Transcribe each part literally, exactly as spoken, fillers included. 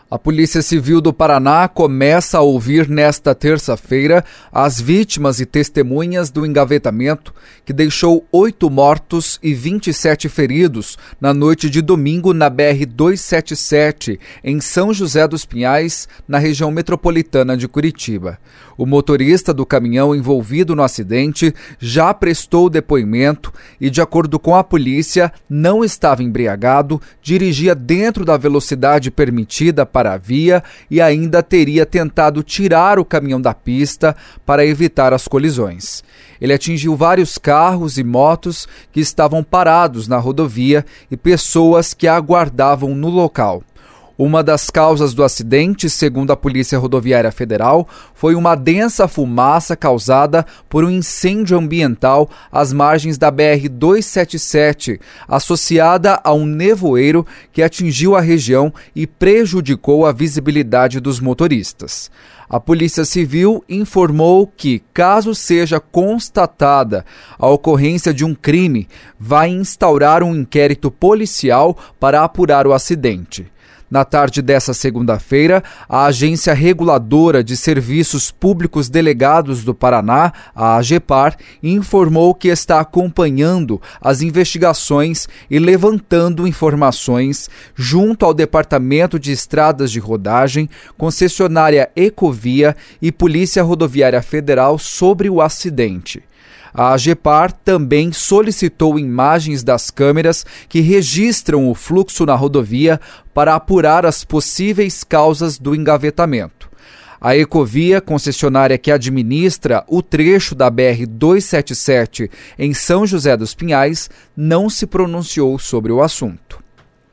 A Polícia Civil do Paraná começa a ouvir nesta terça-feira as vítimas e testemunhas do engavetamento que deixou oito mortos e vinte e sete feridos na noite de domingo na B R duzentos e setenta e sete, em São José dos Pinhais, na região metropolitana de Curitiba. O motorista do caminhão envolvido no acidente já prestou depoimento e, de acordo com a polícia, não estava embriagado, dirigia dentro da velocidade permitida para a via e ainda teria tentado tirar o caminhão da pista para evitar as colisões. Ele atingiu vários carros e motos que estavam parados na rodovia e pessoas que aguardavam no local. Uma das causas do acidente, segundo a Polícia Rodoviária Federal, foi uma densa fumaça causada por um incêndio ambiental às margens da B R duzentos e setenta e sete, associada a um nevoeiro que atingiu a região e prejudicou a visibilidade dos motoristas. A Polícia Civil informou que, caso seja constatada a ocorrência de um crime, vai instaurar um inquérito policial para apurar o acidente. Na tarde dessa segunda-feira, a Agência Reguladora de Serviços Públicos Delegados do Paraná, a AGEPAR, informou que está acompanhando as investigações e levantando informações junto ao Departamento de Estradas de Rodagem, concessionária Ecovia e Polícia Rodoviária Federal sobre o acidente. A AGEPAR também solicitou imagens das câmeras que registram o fluxo na rodovia para apurar as possíveis causas do engavetamento. A Ecovia, concessionária que administra o trecho da B R duzentos e setenta e sete em São José dos Pinhais, não se pronunciou sobre o assunto.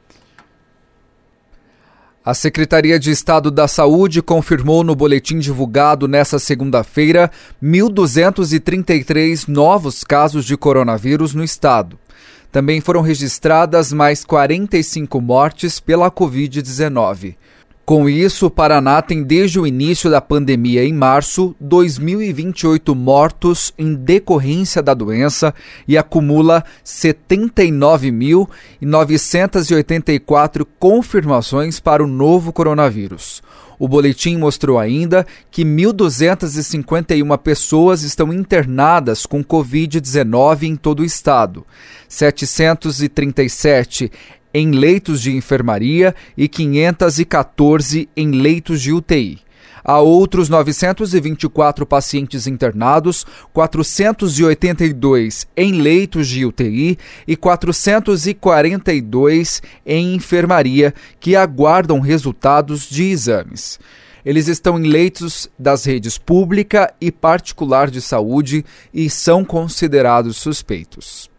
A Secretaria de Estado da Saúde confirmou no boletim divulgado nesta segunda-feira mil duzentos e trinta e três novos casos de coronavírus no estado. Também foram registradas mais quarenta e cinco mortes pela covid dezenove. Com isso, o Paraná tem desde o início da pandemia em março, dois mil e vinte e oito mortos em decorrência da doença e acumula setenta e nove mil novecentas e oitenta e quatro confirmações para o novo coronavírus. O boletim mostrou ainda que mil duzentas e cinquenta e uma pessoas estão internadas com covid dezenove em todo o estado, setecentos e trinta e sete em leitos de enfermaria e quinhentos e quatorze em leitos de U T I. Há outros novecentos e vinte e quatro pacientes internados, quatrocentos e oitenta e dois em leitos de U T I e quatrocentos e quarenta e dois em enfermaria que aguardam resultados de exames. Eles estão em leitos das redes pública e particular de saúde e são considerados suspeitos.